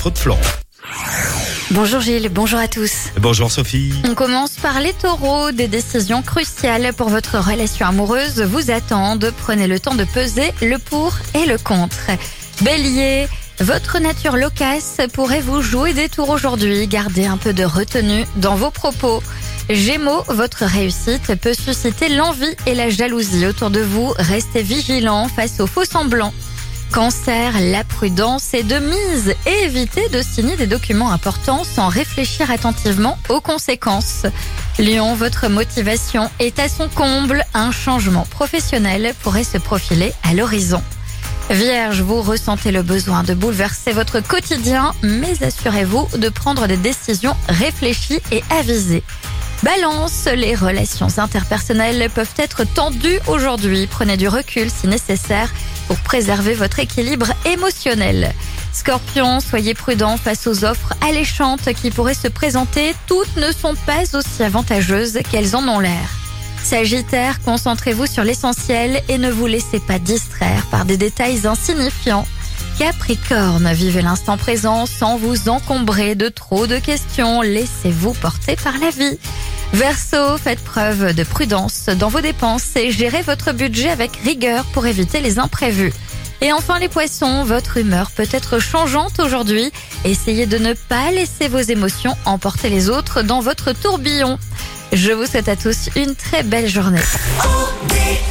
de Florent. Bonjour Gilles, bonjour à tous. Bonjour Sophie. On commence par les taureaux. Des décisions cruciales pour votre relation amoureuse vous attendent. Prenez le temps de peser le pour et le contre. Bélier, votre nature loquace pourrait vous jouer des tours aujourd'hui. Gardez un peu de retenue dans vos propos. Gémeaux, votre réussite peut susciter l'envie et la jalousie autour de vous. Restez vigilant face aux faux semblants. Cancer, la prudence est de mise et évitez de signer des documents importants sans réfléchir attentivement aux conséquences. Lion, votre motivation est à son comble. Un changement professionnel pourrait se profiler à l'horizon. Vierge, vous ressentez le besoin de bouleverser votre quotidien, mais assurez-vous de prendre des décisions réfléchies et avisées. Balance, les relations interpersonnelles peuvent être tendues aujourd'hui. Prenez du recul si nécessaire pour préserver votre équilibre émotionnel. Scorpion, soyez prudent face aux offres alléchantes qui pourraient se présenter. Toutes ne sont pas aussi avantageuses qu'elles en ont l'air. Sagittaire, concentrez-vous sur l'essentiel et ne vous laissez pas distraire par des détails insignifiants. Capricorne, vivez l'instant présent sans vous encombrer de trop de questions. Laissez-vous porter par la vie. Verseau, faites preuve de prudence dans vos dépenses et gérez votre budget avec rigueur pour éviter les imprévus. Et enfin les poissons, votre humeur peut être changeante aujourd'hui. Essayez de ne pas laisser vos émotions emporter les autres dans votre tourbillon. Je vous souhaite à tous une très belle journée.